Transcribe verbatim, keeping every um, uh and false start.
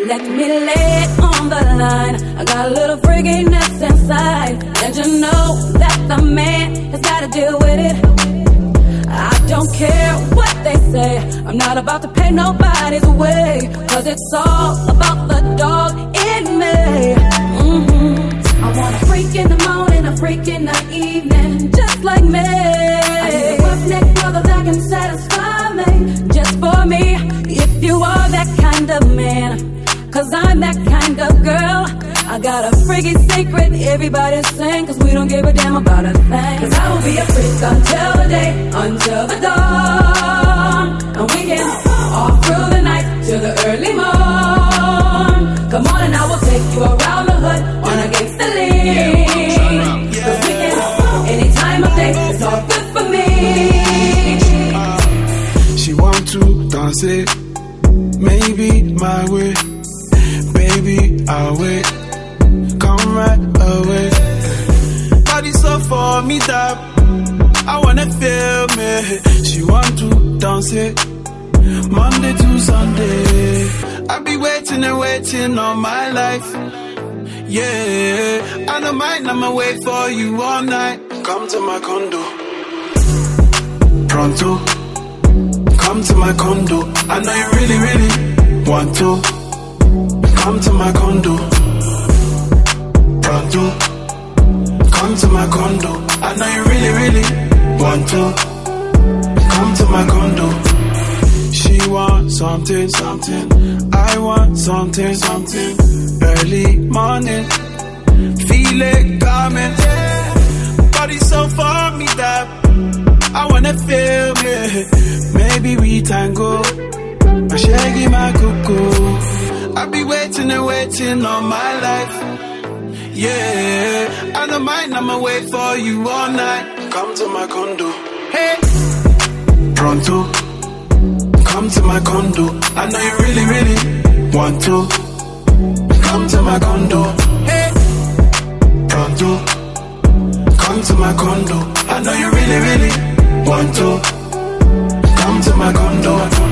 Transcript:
Let me lay it on the line. I got a little freakiness inside, and you know that the man has gotta deal with it. I don't care what they say, I'm not about to pay nobody's way, cause it's all about the dog in me. Mm-hmm. I want a freak in the morning, a freak in the evening, just like me. I need a roughneck brother that can satisfy me, just for me. If you are that kind of man, cause I'm that kind of girl. I got a freaky secret, everybody's saying, cause we don't give a damn about a thing. Cause I will be a freak until the day, until the dawn. And we can all through the night till the early morn. Come on and I will take you around the hood on a gangsta lean. Cause we can, any time of day, it's all good for me. She want to dance it, maybe my way. Baby, I'll wait, come right away. Body so for me that I wanna feel me. She want to dance it, Monday to Sunday. I be waiting and waiting all my life. Yeah, I don't mind, I'ma wait for you all night. Come to my condo, pronto. Come to my condo, I know you really, really want to. Come to my condo, pronto. Come to my condo, I know you really, really want to. Come to my condo. She wants something, something. I want something, something. Early morning, feel it coming. Body so for me that I wanna feel me. Maybe we tango, my shaggy, my cuckoo. I be waiting and waiting all my life. Yeah, I don't mind, I'ma wait for you all night. Come to my condo, hey, pronto. Come to my condo, I know you really, really want to. Come to my condo, hey, pronto. Come to my condo, I know you really, really want to. Come to my condo.